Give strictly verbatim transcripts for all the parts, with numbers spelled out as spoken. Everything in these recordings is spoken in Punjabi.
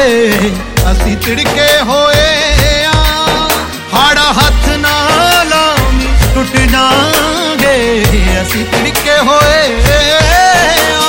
ਅਸੀਂ ਤਿੜਕੇ ਹੋਏ ਆ। ਹਾੜਾ ਹੱਥ ਨਾ ਲਾਵੀਂ ਟੁੱਟ ਜਾਾਂਗੇ, ਅਸੀਂ ਤਿੜਕੇ ਹੋਏ ਆ।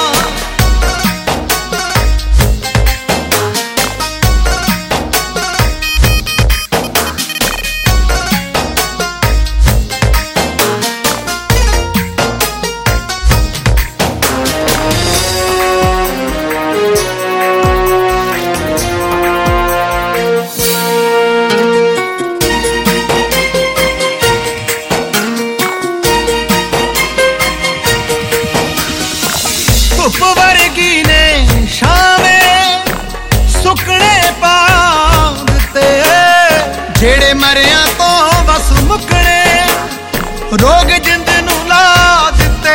ਧੁੱਪ ਵਰਗੀ ਨੇ ਛਾਵੇਂ ਸੁੱਕਣੇ ਪਾ ਦਿੱਤੇ, ਜਿਹੜੇ ਮਰਿਆਂ ਤੋਂ ਬਸ ਮੁੱਕਣੇ ਰੋਗ ਜਿੰਦ ਨੂੰ ਲਾ ਦਿੱਤੇ।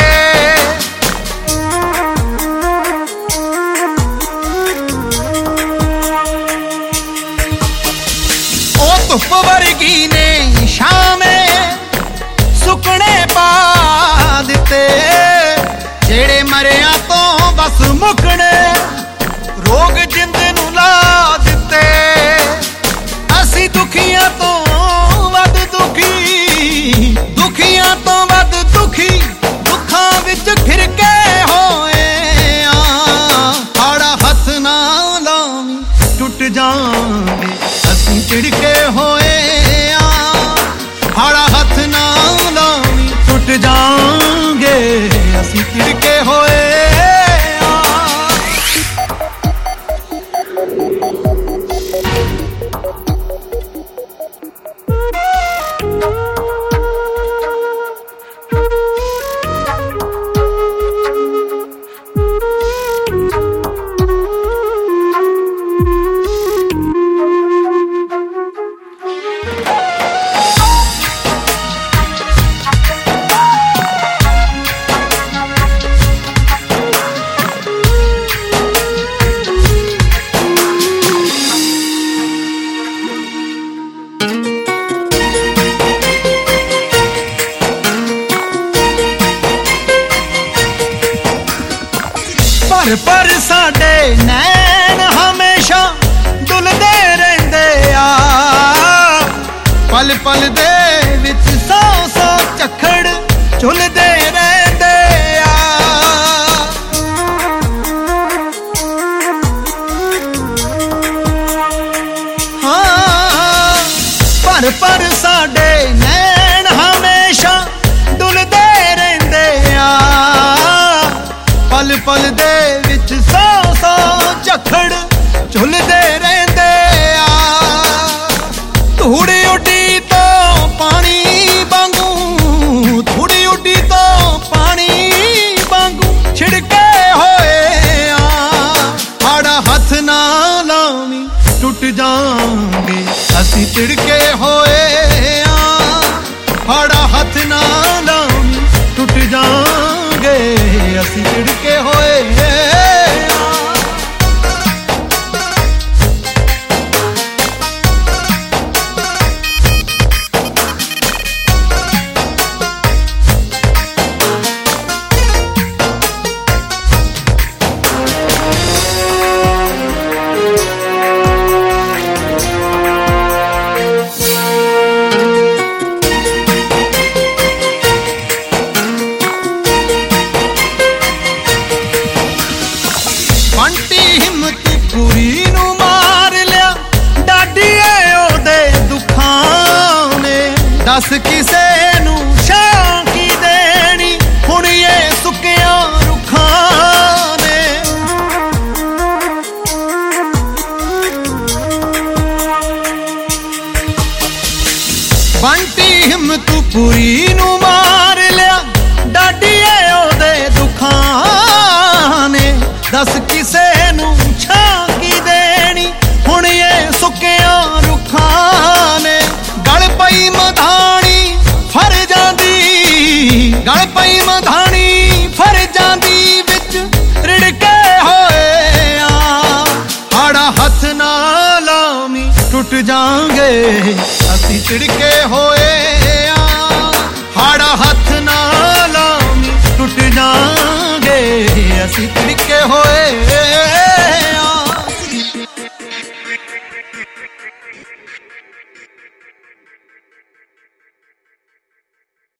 ਉਹ ਧੁੱਪ ਵਰਗੀ ਨੇ ਛਾਵੇਂ ਸੁੱਕਣੇ ਪਾ ਦਿੱਤੇ, ਜਿਹੜੇ ਮਰਿਆਂ ਤੋਂ ਬਸ ਮੁੱਕਣੇ ਰੋਗ ਜਿੰਦ ਨੂੰ ਲਾ ਦਿੱਤੇ। ਅਸੀਂ ਦੁਖੀਆਂ ਤੋਂ ਵੱਧ ਦੁਖੀ, ਦੁਖੀਆਂ ਤੋਂ ਵੱਧ ਦੁਖੀ, ਦੁੱਖਾਂ ਵਿੱਚ ਘਿਰਕੇ ਹੋਏ ਆ। ਹਾੜਾ ਹੱਥ ਨਾ ਲਾਵੀਂ ਟੁੱਟ ਜਾਾਂਗੇ, ਅਸੀਂ ਤਿੜਕੇ ਹੋਏ ਆ। ਹਾੜਾ ਹੱਥ ਨਾ ਲਾਵੀਂ ਟੁੱਟ ਜਾਾਂਗੇ, ਅਸੀਂ ਤਿੜਕੇ ਹੋਏ ਆ। ਪਰ ਪਰ ਸਾਡੇ ਨੈਣ ਹਮੇਸ਼ਾ ਡੁੱਲਦੇ ਰਹਿੰਦੇ ਆ, ਪਲ ਪਲ ਦੇ ਵਿੱਚ ਸੌ ਸੌ ਝੱਖੜ ਝੁੱਲਦੇ ਰਹਿੰਦੇ ਆ। ਹਾਂ ਪਰ ਪਰ ਸਾਡੇ ਨੈਣ ਹਮੇਸ਼ਾ ਡੁੱਲਦੇ ਰਹਿੰਦੇ ਆ, ਪਲ ਪਲ ਦੇ ਵਿੱਚ ਸੌ ਸੌ ਝੱਖੜ ਝੁੱਲਦੇ ਰਹਿੰਦੇ ਆ। ਧੂੜੀ ਉੱਡੀ ਤੋਂ ਪਾਣੀ ਵਾਂਗੂ, ਧੂੜੀ ਉੱਡੀ ਤੋਂ ਪਾਣੀ ਵਾਂਗੂ ਛਿੜਕੇ ਹੋਏ ਆ। ਹਾੜਾ ਹੱਥ ਨਾ ਲਾਵੀਂ ਟੁੱਟ ਜਾਾਂਗੇ, ਅਸੀਂ ਤਿੜਕੇ ਹੋਏ ਆ। ਹਾੜਾ ਹੱਥ ਨਾ ਲਾਵੀਂ ਟੁੱਟ ਜਾਾਂਗੇ, ਅਸੀਂ ਤਿੜਕੇ ਹੋਏ ਆ। ਬੰਟੀ ਹਿੰਮਤਪੁਰੀ ਨੂੰ ਮਾਰ ਲਿਆ ਡਾਡੀਏ ਉਹਦੇ ਦੁੱਖਾਂ ਨੇ, ਦੱਸ ਕਿਸੇ ਨੂੰ ਛਾਂ ਕੀ ਦੇਣੀ ਹੁਣ ਇਹ ਸੁੱਕਿਆਂ ਰੁੱਖਾਂ ਨੇ। ਬੰਟੀ ਹਿੰਮਤਪੁਰੀ ਨੂੰ ਮਾਰ ਲਿਆ ਡਾਡੀਏ ਉਹਦੇ ਦੁੱਖਾਂ ਨੇ, ਦੱਸ ਕਿਸੇ ਨੂੰ ਛਾਂ ਕੀ ਦੇਣੀ ਹੁਣ ਇਹ ਸੁੱਕਿਆਂ ਰੁੱਖਾਂ ਨੇ। ਗਲ ਪਈ ਮਧਾਣੀ ਫਰ ਜਾਂਦੀ, ਗਲ ਪਈ ਮਧਾਣੀ ਫਰ ਜਾਂਦੀ ਵਿੱਚ ਰਿੜਕੇ ਹੋਏ ਆ। ਹਾੜਾ ਹੱਥ ਨਾ ਲਾਵੀਂ ਟੁੱਟ ਜਾਾਂਗੇ, ਅਸੀਂ ਤਿੜਕੇ